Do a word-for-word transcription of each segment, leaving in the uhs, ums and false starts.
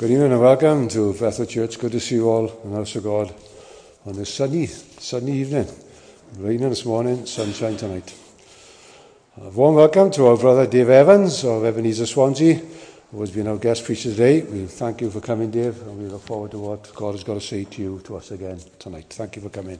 Good evening and welcome to Bethel Church. Good to see you all in the house of God on this sunny, sunny evening. Raining this morning, sunshine tonight. A warm welcome to our brother Dave Evans of Ebenezer Swansea, who has been our guest preacher today. We thank you for coming, Dave, and we look forward to what God has got to say to you, to us again tonight. Thank you for coming.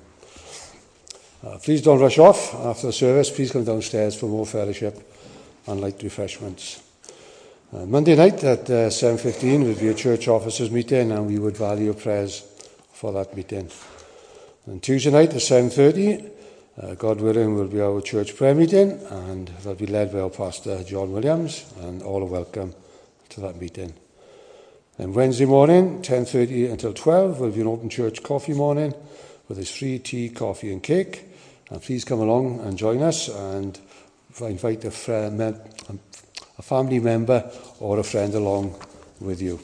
Uh, please don't rush off after the service. Please come downstairs for more fellowship and light refreshments. Uh, Monday night at uh, seven fifteen will be a church officers meeting, and we would value your prayers for that meeting. And Tuesday night at seven thirty, uh, God willing, will be our church prayer meeting, and that'll be led by our pastor John Williams, and all are welcome to that meeting. And Wednesday morning, ten thirty until twelve, will be an open church coffee morning with his free tea, coffee and cake. And please come along and join us, and invite a friend, a family member or a friend along with you.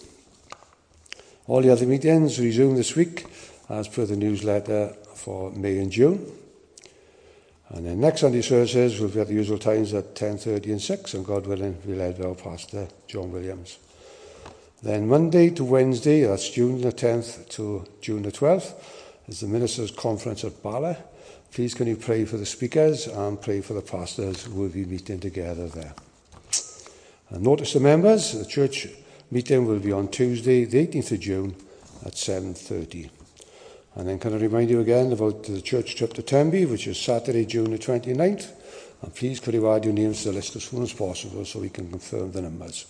All the other meetings resume this week as per the newsletter for May and June. And then next Sunday services will be at the usual times at ten thirty and six, and God willing will be led by our pastor John Williams. Then Monday to Wednesday, that's June the tenth to June the twelfth, is the Ministers' Conference at Bala. Please can you pray for the speakers and pray for the pastors who will be meeting together there. And notice the members, the church meeting will be on Tuesday, the eighteenth of June at seven thirty. And then can I remind you again about the church trip to Tenby, which is Saturday, June the twenty-ninth. And please could you add your names to the list as soon as possible so we can confirm the numbers.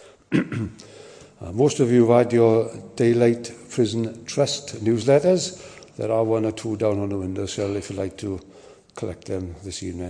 uh, most of you have had your Daylight Prison Trust newsletters. There are one or two down on the windowsill if you'd like to collect them this evening.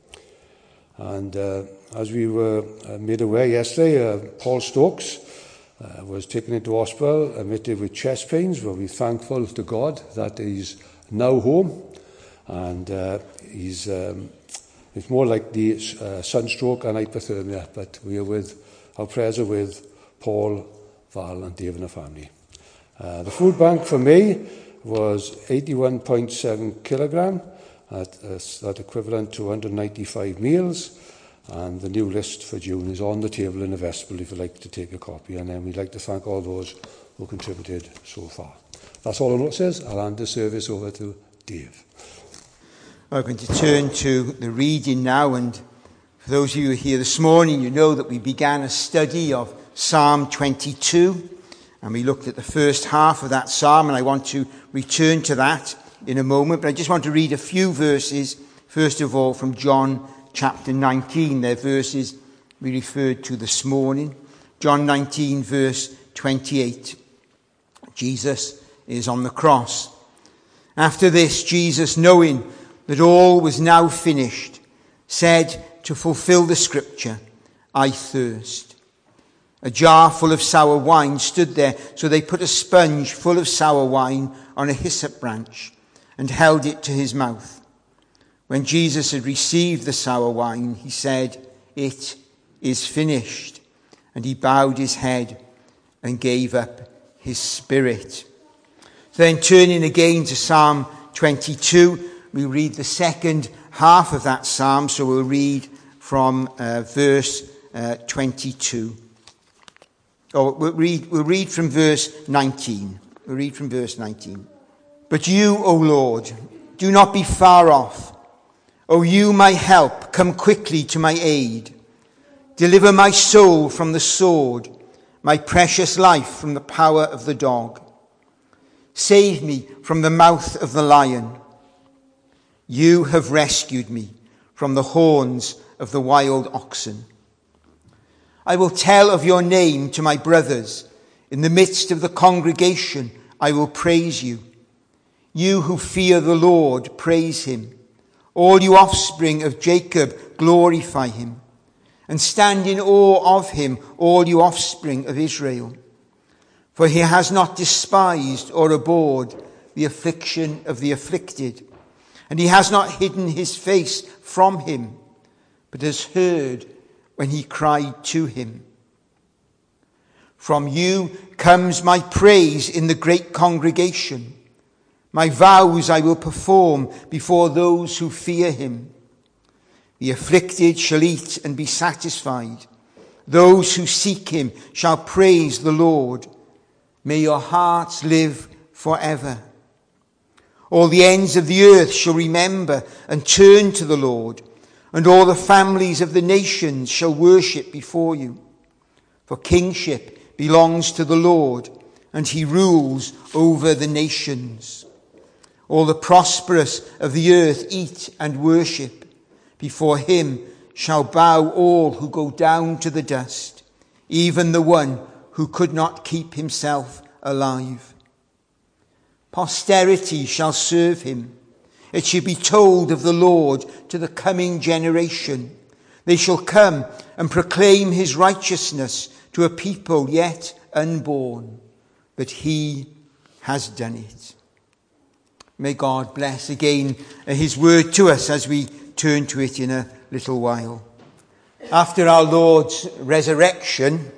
And uh, as we were uh, made aware yesterday, uh, Paul Stokes uh, was taken into hospital, admitted with chest pains. But we're thankful to God that he's now home. And uh, he's um, it's more like the uh, sunstroke and hypothermia. But we are with, our prayers are with Paul, Val and Dave and the family. Uh, the food bank for May was eighty-one point seven kilogram. At, uh, that equivalent to one hundred ninety-five meals, and the new list for June is on the table in the vestibule if you'd like to take a copy. And then we'd like to thank all those who contributed so far. That's all I know says. I'll hand the service over to Dave. I'm going to turn to the reading now, and for those of you who are here this morning, you know that we began a study of Psalm twenty-two, and we looked at the first half of that psalm, and I want to return to that in a moment, but I just want to read a few verses, first of all from John chapter nineteen. They're verses we referred to this morning. John nineteen, verse twenty-eight. Jesus is on the cross. After this, Jesus, knowing that all was now finished, said to fulfill the scripture, I thirst. A jar full of sour wine stood there, so they put a sponge full of sour wine on a hyssop branch and held it to his mouth. When Jesus had received the sour wine, he said, it is finished. And he bowed his head and gave up his spirit. Then turning again to Psalm twenty-two, we read the second half of that psalm. So we'll read from uh, verse uh, twenty-two. Or we'll read, we'll read from verse nineteen. We'll read from verse nineteen. But you, O Lord, do not be far off. O you, my help, come quickly to my aid. Deliver my soul from the sword, my precious life from the power of the dog. Save me from the mouth of the lion. You have rescued me from the horns of the wild oxen. I will tell of your name to my brothers. In the midst of the congregation, I will praise you. You who fear the Lord, praise him. All you offspring of Jacob, glorify him. And stand in awe of him, all you offspring of Israel. For he has not despised or abhorred the affliction of the afflicted. And he has not hidden his face from him, but has heard when he cried to him. From you comes my praise in the great congregation. My vows I will perform before those who fear him. The afflicted shall eat and be satisfied. Those who seek him shall praise the Lord. May your hearts live forever. All the ends of the earth shall remember and turn to the Lord, and all the families of the nations shall worship before you. For kingship belongs to the Lord, and he rules over the nations. All the prosperous of the earth eat and worship. Before him shall bow all who go down to the dust, even the one who could not keep himself alive. Posterity shall serve him. It shall be told of the Lord to the coming generation. They shall come and proclaim his righteousness to a people yet unborn, but he has done it. May God bless again his word to us as we turn to it in a little while. After our Lord's resurrection,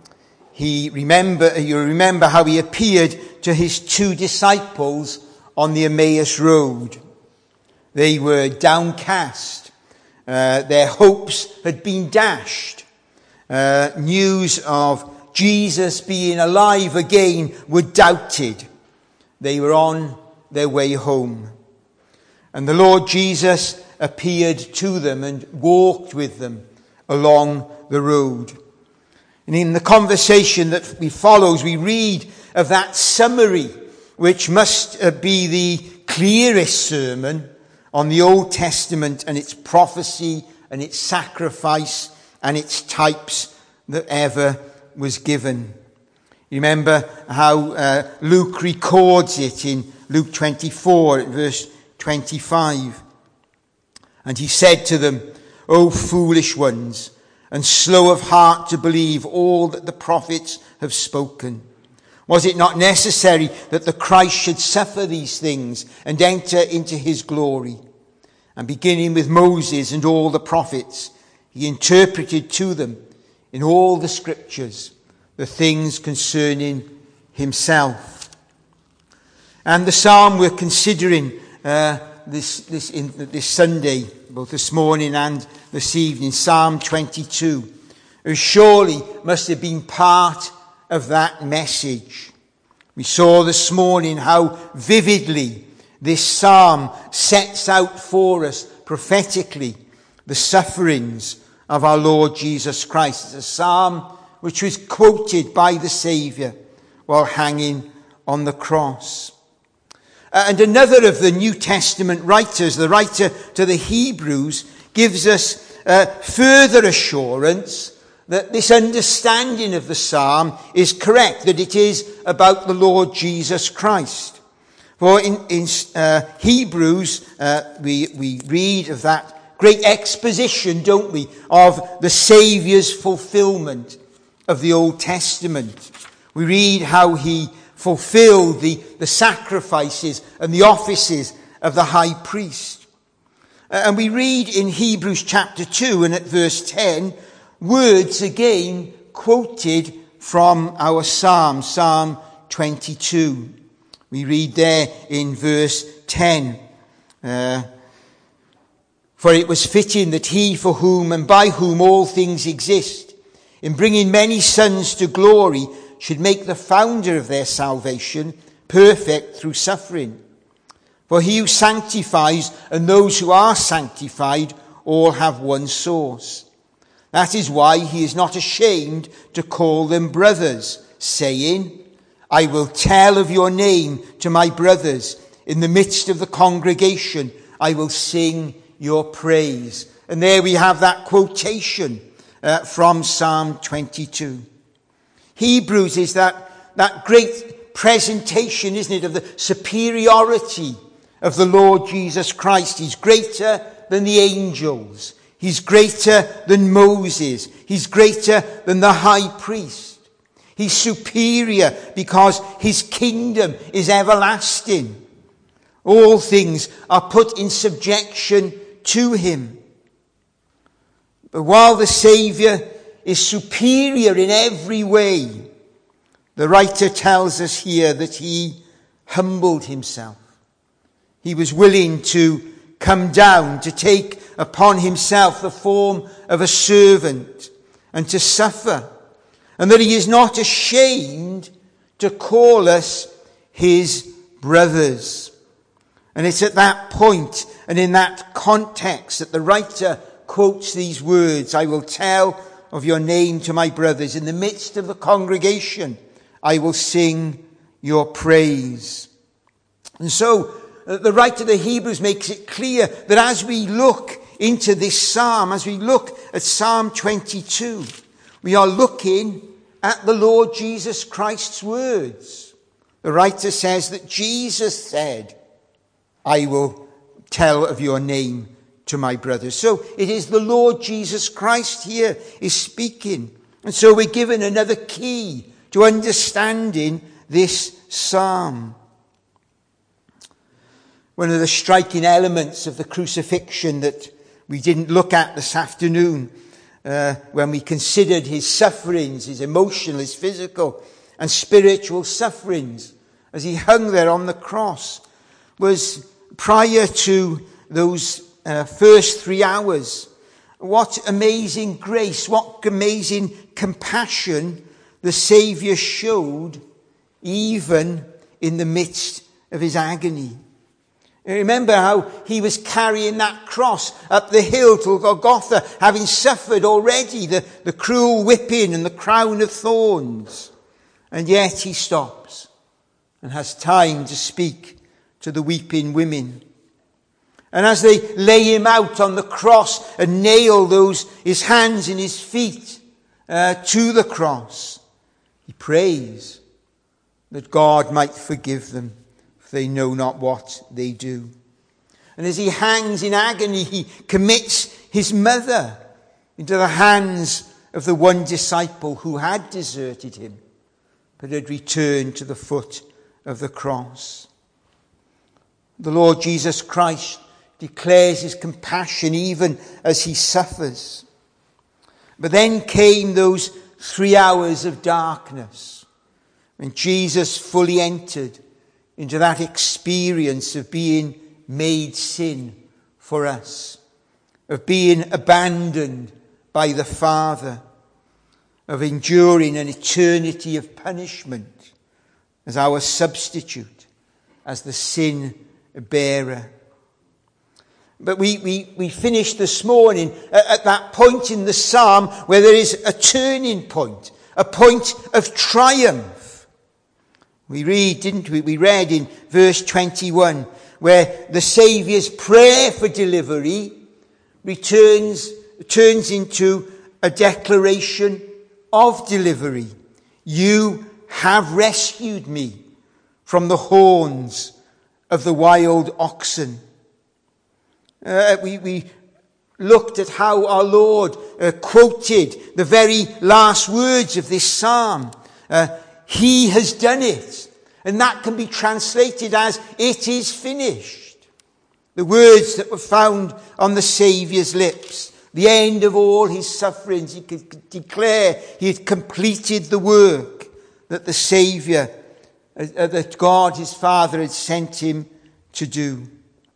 he remember you remember how he appeared to his two disciples on the Emmaus Road. They were downcast. Uh, their hopes had been dashed. Uh, news of Jesus being alive again were doubted. They were on their way home. And the Lord Jesus appeared to them and walked with them along the road. And in the conversation that we follows, we read of that summary, which must be the clearest sermon on the Old Testament and its prophecy and its sacrifice and its types that ever was given. Remember how uh, Luke records it in Luke twenty-four, verse twenty-five. And he said to them, O foolish ones, and slow of heart to believe all that the prophets have spoken. Was it not necessary that the Christ should suffer these things and enter into his glory? And beginning with Moses and all the prophets, he interpreted to them in all the scriptures the things concerning himself. And the psalm we're considering uh, this this in, this Sunday, both this morning and this evening, Psalm twenty-two, who surely must have been part of that message. We saw this morning how vividly this psalm sets out for us prophetically the sufferings of our Lord Jesus Christ. It's a psalm which was quoted by the Saviour while hanging on the cross. And another of the New Testament writers, the writer to the Hebrews, gives us uh, further assurance that this understanding of the psalm is correct, that it is about the Lord Jesus Christ. For in, in uh, Hebrews, uh, we, we read of that great exposition, don't we, of the Saviour's fulfillment of the Old Testament. We read how he fulfilled the, the sacrifices and the offices of the high priest. And we read in Hebrews chapter two and at verse ten, words again quoted from our psalm, Psalm twenty-two. We read there in verse ten, uh, for it was fitting that he for whom and by whom all things exist, in bringing many sons to glory, should make the founder of their salvation perfect through suffering. For he who sanctifies and those who are sanctified all have one source. That is why he is not ashamed to call them brothers, saying, I will tell of your name to my brothers. In the midst of the congregation, I will sing your praise. And there we have that quotation uh, from Psalm twenty-two. Hebrews is that, that great presentation, isn't it, of the superiority of the Lord Jesus Christ. He's greater than the angels. He's greater than Moses. He's greater than the high priest. He's superior because his kingdom is everlasting. All things are put in subjection to him. But while the Saviour is superior in every way, the writer tells us here that he humbled himself. He was willing to come down, to take upon himself the form of a servant and to suffer, and that he is not ashamed to call us his brothers. And it's at that point and in that context that the writer quotes these words, I will tell of your name to my brothers. In the midst of the congregation, I will sing your praise. And so uh, the writer of the Hebrews makes it clear that as we look into this psalm, as we look at Psalm twenty-two, we are looking at the Lord Jesus Christ's words. The writer says that Jesus said, I will tell of your name to my brothers. So it is the Lord Jesus Christ here is speaking. And so we're given another key to understanding this psalm. One of the striking elements of the crucifixion that we didn't look at this afternoon, uh, when we considered his sufferings, his emotional, his physical and spiritual sufferings as he hung there on the cross, was prior to those uh, first three hours, what amazing grace, what amazing compassion the Saviour showed even in the midst of his agony. Remember how he was carrying that cross up the hill to Golgotha, having suffered already the, the cruel whipping and the crown of thorns. And yet he stops and has time to speak to the weeping women. And as they lay him out on the cross and nail those his hands and his feet uh, to the cross, he prays that God might forgive them, for they know not what they do. And as he hangs in agony, he commits his mother into the hands of the one disciple who had deserted him, but had returned to the foot of the cross. The Lord Jesus Christ declares his compassion even as he suffers. But then came those three hours of darkness when Jesus fully entered into that experience of being made sin for us, of being abandoned by the Father, of enduring an eternity of punishment as our substitute, as the sin bearer. But we, we, we finished this morning at, at that point in the psalm where there is a turning point, a point of triumph. We read, didn't we? We read in verse twenty-one where the Saviour's prayer for delivery returns, turns into a declaration of delivery. You have rescued me from the horns of the wild oxen. Uh, we, we looked at how our Lord uh, quoted the very last words of this psalm. Uh, he has done it. And that can be translated as, it is finished. The words that were found on the Saviour's lips. The end of all his sufferings. He could declare he had completed the work that the Saviour, uh, that God his Father had sent him to do.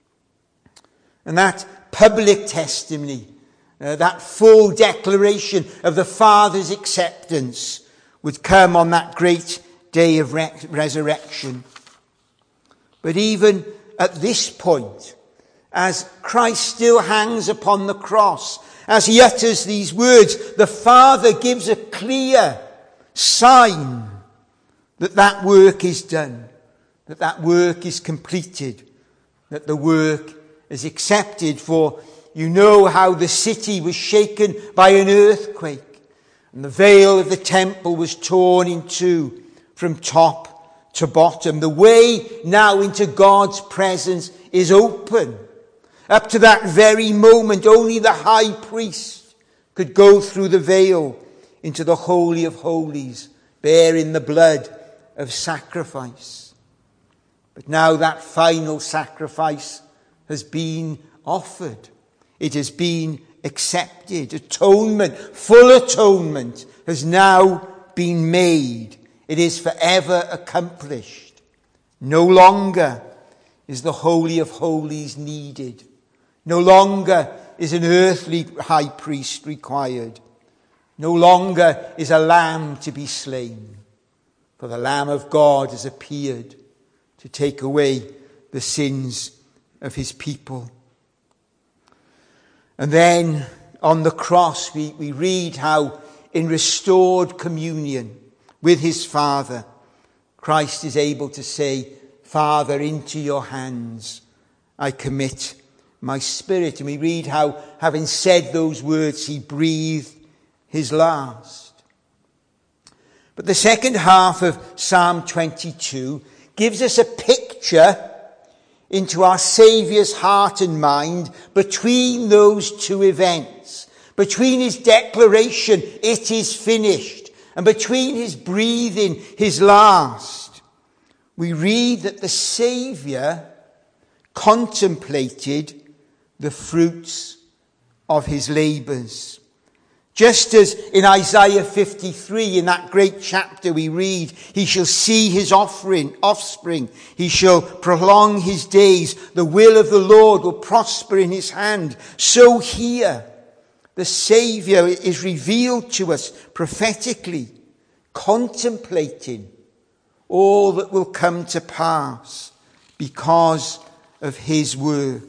And that public testimony, uh, that full declaration of the Father's acceptance would come on that great day of re- resurrection. But even at this point, as Christ still hangs upon the cross, as he utters these words, the Father gives a clear sign that that work is done, that that work is completed, that the work is accepted. For you know how the city was shaken by an earthquake, and the veil of the temple was torn in two from top to bottom. The way now into God's presence is open. Up to that very moment, only the high priest could go through the veil into the Holy of Holies, bearing the blood of sacrifice. But now that final sacrifice has been offered. It has been accepted. Atonement, full atonement, has now been made. It is forever accomplished. No longer is the Holy of Holies needed. No longer is an earthly high priest required. No longer is a lamb to be slain. For the Lamb of God has appeared to take away the sins of his people. And then on the cross we, we read how in restored communion with his Father, Christ is able to say, Father, into your hands I commit my spirit. And we read how, having said those words, he breathed his last. But the second half of Psalm twenty-two gives us a picture into our Saviour's heart and mind between those two events, between his declaration, it is finished, and between his breathing his last. We read that the Saviour contemplated the fruits of his labours. Just as in Isaiah fifty-three, in that great chapter we read, he shall see his offering, offspring, he shall prolong his days, the will of the Lord will prosper in his hand. So here, the Saviour is revealed to us prophetically, contemplating all that will come to pass because of his work.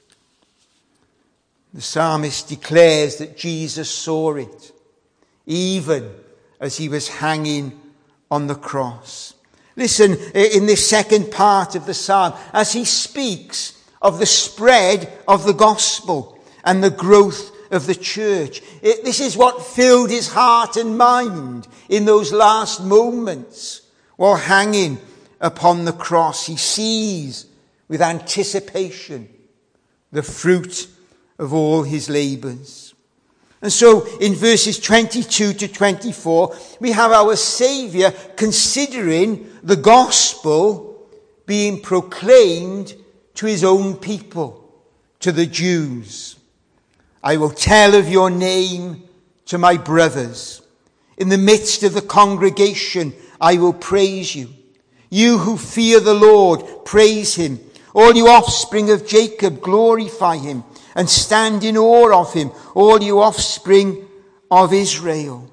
The psalmist declares that Jesus saw it, even as he was hanging on the cross. Listen, in this second part of the psalm, as he speaks of the spread of the gospel and the growth of the church, it, this is what filled his heart and mind in those last moments while hanging upon the cross. He sees with anticipation the fruit of all his labours. And so in verses twenty-two to twenty-four, we have our Saviour considering the gospel being proclaimed to his own people, to the Jews. I will tell of your name to my brothers. In the midst of the congregation, I will praise you. You who fear the Lord, praise him. All you offspring of Jacob, glorify him. And stand in awe of him, all you offspring of Israel.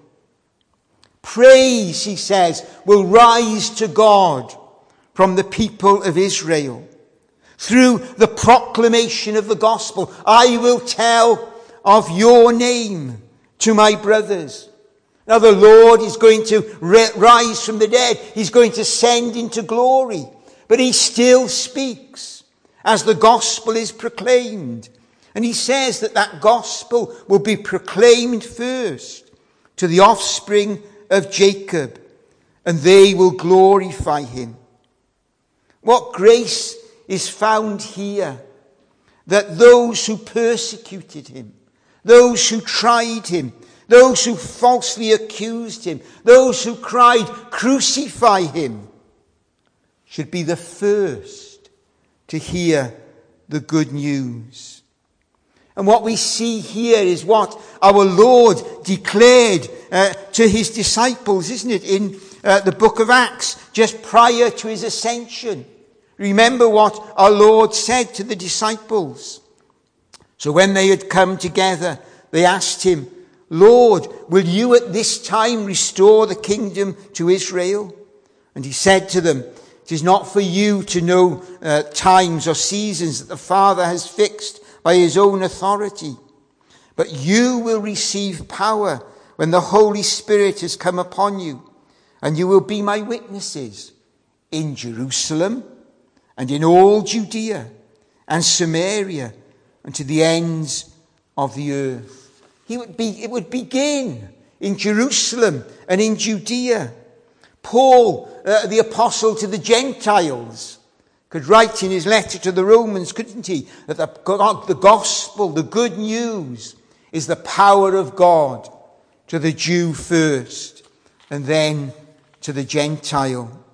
Praise, he says, will rise to God from the people of Israel. Through the proclamation of the gospel, I will tell of your name to my brothers. Now the Lord is going to rise from the dead. He's going to ascend into glory. But he still speaks as the gospel is proclaimed. And he says that that gospel will be proclaimed first to the offspring of Jacob, and they will glorify him. What grace is found here, that those who persecuted him, those who tried him, those who falsely accused him, those who cried, crucify him, should be the first to hear the good news. And what we see here is what our Lord declared uh, to his disciples, isn't it, in uh, the book of Acts, just prior to his ascension. Remember what our Lord said to the disciples. So when they had come together, they asked him, Lord, will you at this time restore the kingdom to Israel? And he said to them, it is not for you to know uh, times or seasons that the Father has fixed by his own authority. But you will receive power when the Holy Spirit has come upon you, and you will be my witnesses in Jerusalem and in all Judea and Samaria and to the ends of the earth. He would be, it would begin in Jerusalem and in Judea. Paul, uh, the apostle to the Gentiles, could write in his letter to the Romans, couldn't he, that the, God, the gospel, the good news, is the power of God to the Jew first, and then to the Gentile.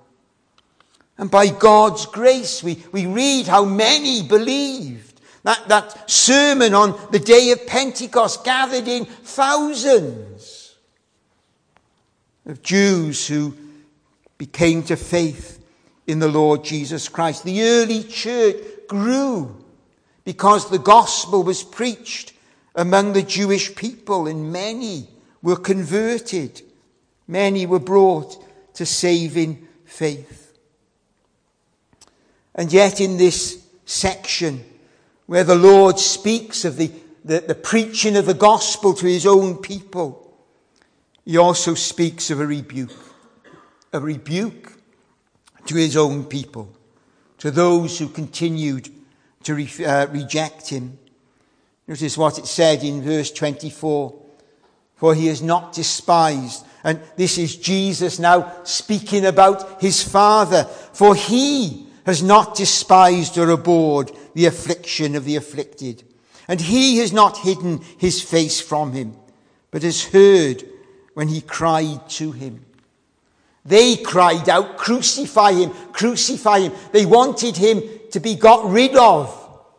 And by God's grace, we, we read how many believed. That, that sermon on the day of Pentecost gathered in thousands of Jews who became to faith in the Lord Jesus Christ. The early church grew because the gospel was preached among the Jewish people, and many were converted. Many were brought to saving faith. And yet in this section where the Lord speaks of the, the, the preaching of the gospel to his own people, he also speaks of a rebuke. A rebuke to his own people, to those who continued to re, uh, reject him. Notice what it said in verse twenty-four. For he is not despised. And this is Jesus now speaking about his Father. For he has not despised or abhorred the affliction of the afflicted. And he has not hidden his face from him, but has heard when he cried to him. They cried out, crucify him, crucify him. They wanted him to be got rid of.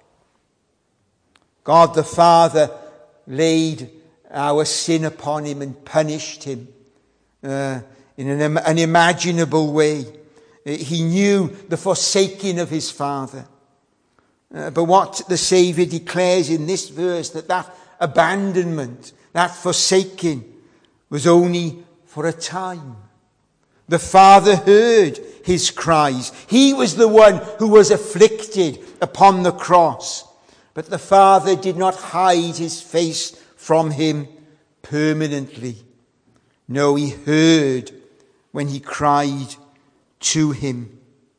God the Father laid our sin upon him and punished him uh, in an unimaginable way. He knew the forsaking of his Father. Uh, but what the Saviour declares in this verse, that that abandonment, that forsaking, was only for a time. The Father heard his cries. He was the one who was afflicted upon the cross. But the Father did not hide his face from him permanently. No, he heard when he cried to him.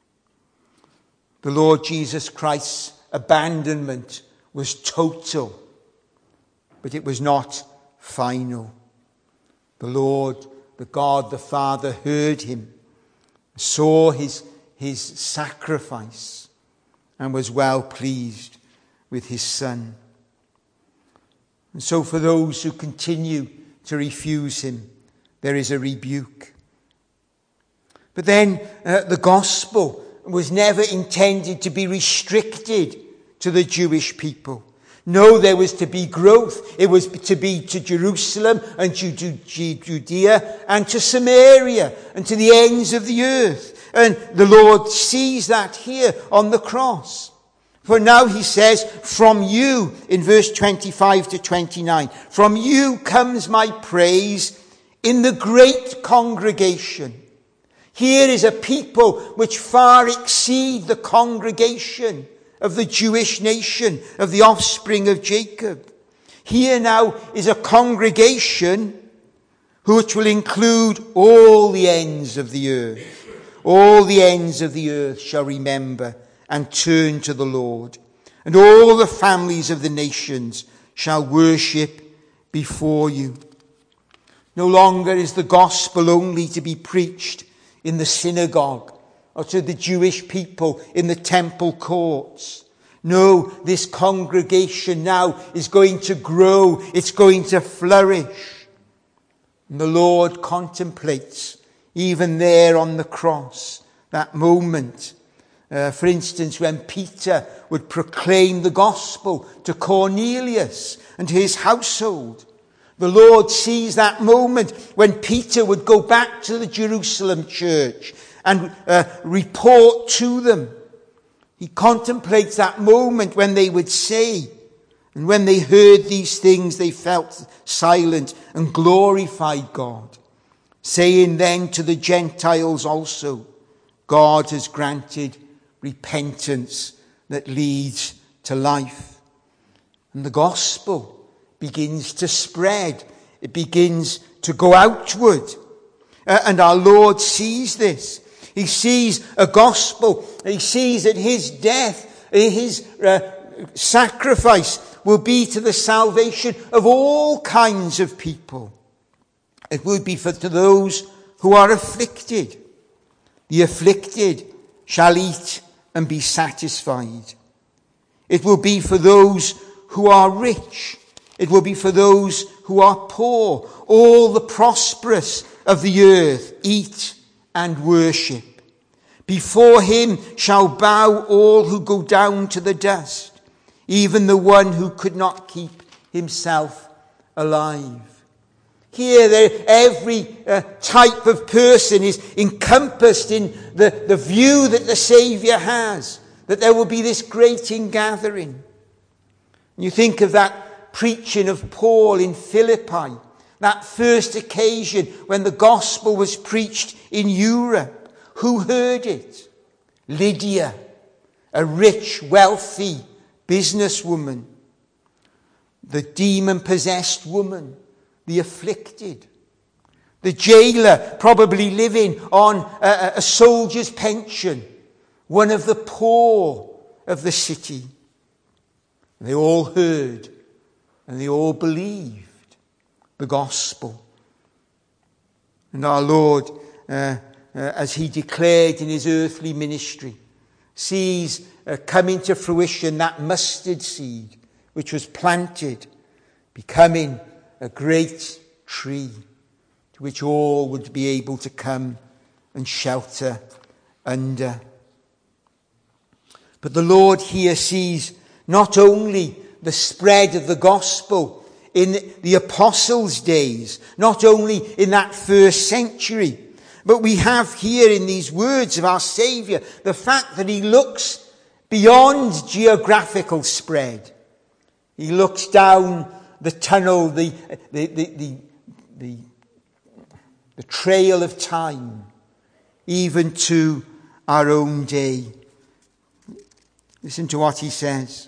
The Lord Jesus Christ's abandonment was total, but it was not final. The Lord, the God, the Father heard him, saw his, his sacrifice, and was well pleased with his Son. And so for those who continue to refuse him, there is a rebuke. But then uh, the gospel was never intended to be restricted to the Jewish people. No, there was to be growth. It was to be to Jerusalem and to Judea and to Samaria and to the ends of the earth. And the Lord sees that here on the cross. For now he says, from you, in verse twenty-five to twenty-nine, from you comes my praise in the great congregation. Here is a people which far exceed the congregation of the Jewish nation, of the offspring of Jacob. Here now is a congregation which will include all the ends of the earth. All the ends of the earth shall remember and turn to the Lord. And all the families of the nations shall worship before you. No longer is the gospel only to be preached in the synagogue or to the Jewish people in the temple courts. No, this congregation now is going to grow. It's going to flourish. And the Lord contemplates, even there on the cross, that moment. Uh, for instance, when Peter would proclaim the gospel to Cornelius and his household. The Lord sees that moment when Peter would go back to the Jerusalem church and uh, report to them. He contemplates that moment when they would say, and when they heard these things, they felt silent and glorified God, saying then to the Gentiles also, God has granted repentance that leads to life. And the gospel begins to spread. It begins to go outward. Uh, and our Lord sees this. He sees a gospel. He sees that his death, his uh, sacrifice will be to the salvation of all kinds of people. It will be for to those who are afflicted. The afflicted shall eat and be satisfied. It will be for those who are rich. It will be for those who are poor. All the prosperous of the earth eat and worship. Before him shall bow all who go down to the dust, even the one who could not keep himself alive. Here, there, every uh, type of person is encompassed in the, the view that the Saviour has, that there will be this great ingathering. You think of that preaching of Paul in Philippi, That first occasion when the gospel was preached in Europe. Who heard it? Lydia, a rich, wealthy businesswoman. The demon-possessed woman, the afflicted. The jailer, probably living on a, a soldier's pension. One of the poor of the city. They all heard and they all believed the gospel. And our Lord, uh, uh, as he declared in his earthly ministry, sees uh, coming to fruition that mustard seed which was planted, becoming a great tree to which all would be able to come and shelter under. But the Lord here sees not only the spread of the gospel in the apostles' days, not only in that first century, but we have here in these words of our Saviour the fact that he looks beyond geographical spread. He looks down the tunnel, the, the, the, the, the, the trail of time, even to our own day. Listen to what he says.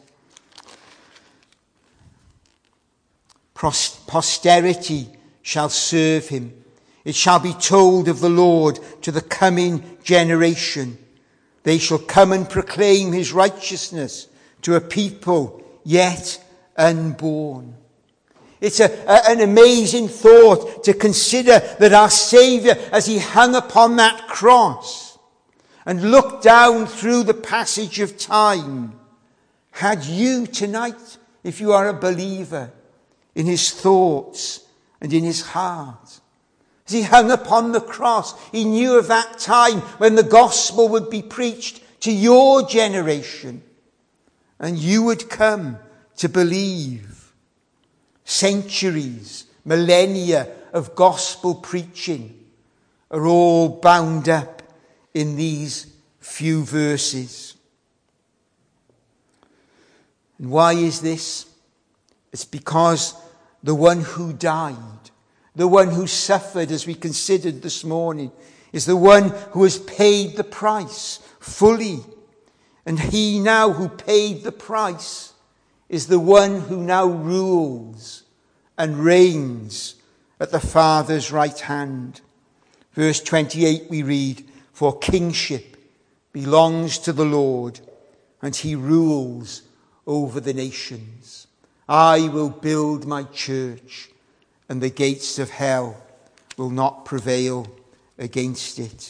Posterity shall serve him. It shall be told of the Lord to the coming generation. They shall come and proclaim his righteousness to a people yet unborn. It's a, a, an amazing thought to consider that our Saviour, as he hung upon that cross and looked down through the passage of time, had you tonight, if you are a believer, in his thoughts and in his heart. As he hung upon the cross, he knew of that time when the gospel would be preached to your generation, and you would come to believe. Centuries, millennia of gospel preaching are all bound up in these few verses. And why is this? It's because the one who died, the one who suffered, as we considered this morning, is the one who has paid the price fully. And he now who paid the price is the one who now rules and reigns at the Father's right hand. Verse twenty-eight we read, "For kingship belongs to the Lord, and he rules over the nations. I will build my church, and the gates of hell will not prevail against it."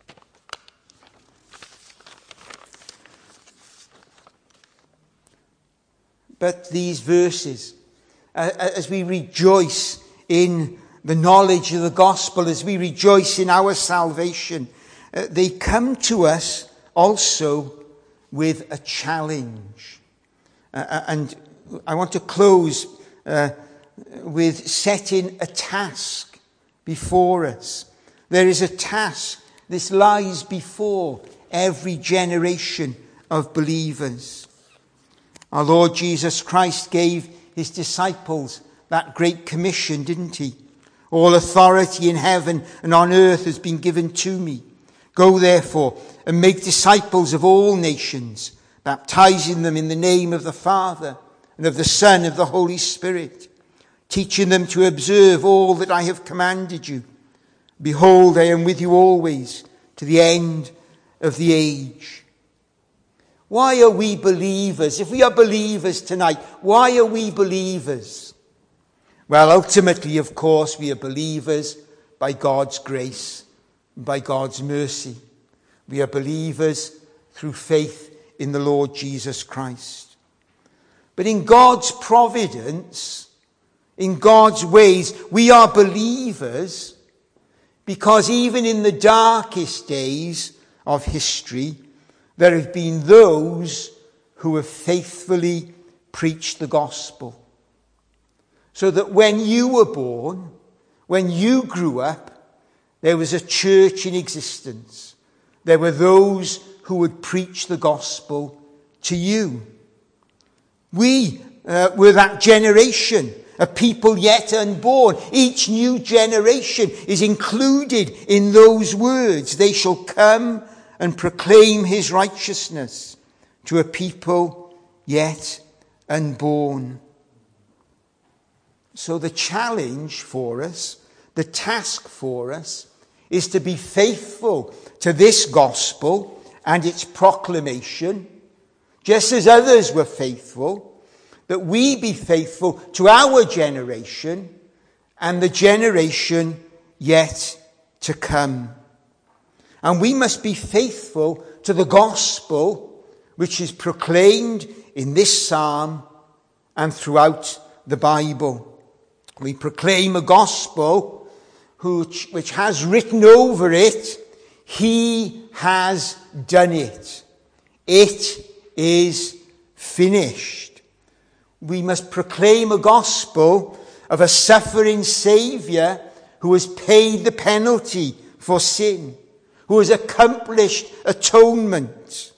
But these verses, uh, as we rejoice in the knowledge of the gospel, as we rejoice in our salvation, uh, they come to us also with a challenge. Uh, and I want to close uh, with setting a task before us. There is a task. This lies before every generation of believers. Our Lord Jesus Christ gave his disciples that great commission, didn't he? "All authority in heaven and on earth has been given to me. Go therefore and make disciples of all nations, baptizing them in the name of the Father and of the Son and of the Holy Spirit, teaching them to observe all that I have commanded you. Behold, I am with you always to the end of the age." Why are we believers? If we are believers tonight, why are we believers? Well, ultimately, of course, we are believers by God's grace, by God's mercy. We are believers through faith in the Lord Jesus Christ. But in God's providence, in God's ways, we are believers because even in the darkest days of history, there have been those who have faithfully preached the gospel. So that when you were born, when you grew up, there was a church in existence. There were those who would preach the gospel to you. We uh, were that generation. a people yet unborn. Each new generation is included in those words. They shall come and proclaim his righteousness to a people yet unborn. So the challenge for us, the task for us, is to be faithful to this gospel and its proclamation, just as others were faithful, that we be faithful to our generation and the generation yet to come. And we must be faithful to the gospel which is proclaimed in this psalm and throughout the Bible. We proclaim a gospel which, which has written over it, he has done it. It is finished. We must proclaim a gospel of a suffering Saviour who has paid the penalty for sin, who has accomplished atonement.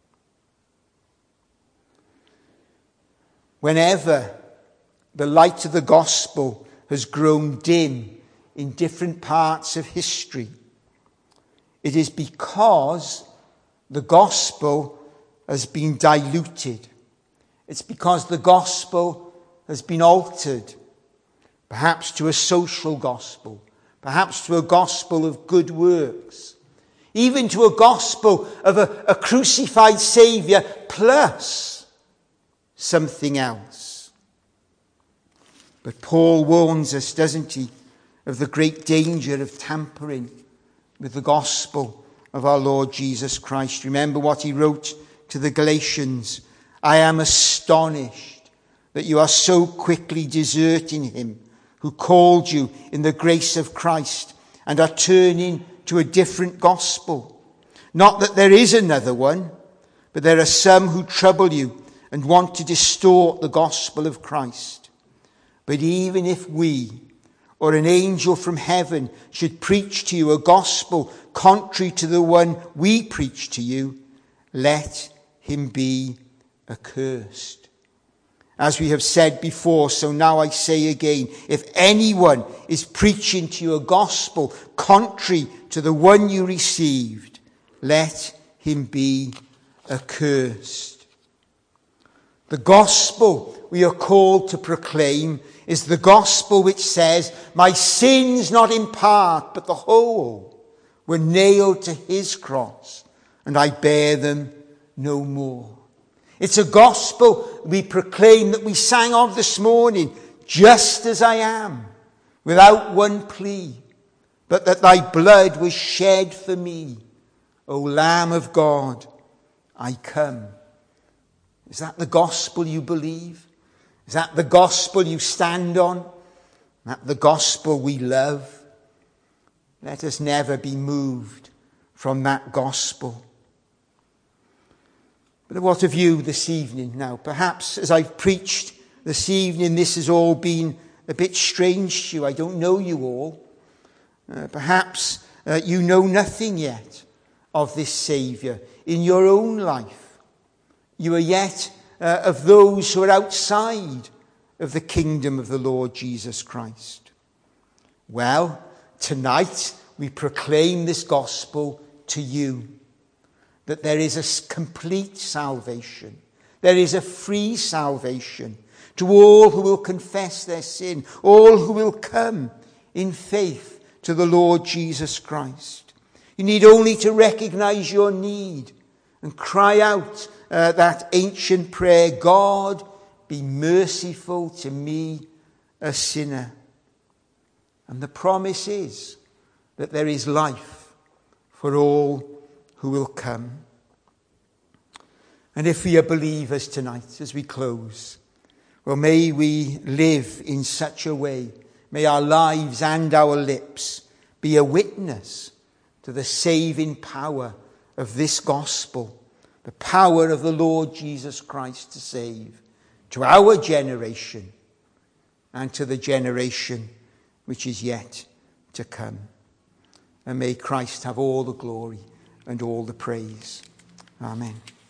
Whenever the light of the gospel has grown dim in different parts of history, it is because the gospel has been diluted. It's because the gospel has been altered, perhaps to a social gospel, perhaps to a gospel of good works, even to a gospel of a, a crucified Saviour plus something else. But Paul warns us, doesn't he, of the great danger of tampering with the gospel of our Lord Jesus Christ. Remember what he wrote to the Galatians. I am astonished that you are so quickly deserting him who called you in the grace of Christ and are turning to a different gospel. Not that there is another one, but there are some who trouble you and want to distort the gospel of Christ. But even if we or an angel from heaven should preach to you a gospel contrary to the one we preach to you, let him be accursed. As we have said before, so now I say again, if anyone is preaching to you a gospel contrary to the one you received, let him be accursed. The gospel we are called to proclaim is the gospel which says, my sins not in part, but the whole, were nailed to his cross, and I bear them no more. It's a gospel we proclaim that we sang of this morning, just as I am, without one plea, but that thy blood was shed for me. O Lamb of God, I come. Is that the gospel you believe? Is that the gospel you stand on? Is that the gospel we love? Let us never be moved from that gospel. But what of you this evening now? Perhaps as I've preached this evening, this has all been a bit strange to you. I don't know you all. Uh, perhaps uh, you know nothing yet of this Saviour in your own life. You are yet uh, of those who are outside of the kingdom of the Lord Jesus Christ. Well, tonight we proclaim this gospel to you, that there is a complete salvation. There is a free salvation to all who will confess their sin, all who will come in faith to the Lord Jesus Christ. You need only to recognize your need and cry out uh, that ancient prayer, God, be merciful to me, a sinner. And the promise is that there is life for all who will come. And if we are believers tonight, as we close, well, may we live in such a way, may our lives and our lips be a witness to the saving power of this gospel, the power of the Lord Jesus Christ to save, to our generation and to the generation which is yet to come. And may Christ have all the glory and all the praise. Amen.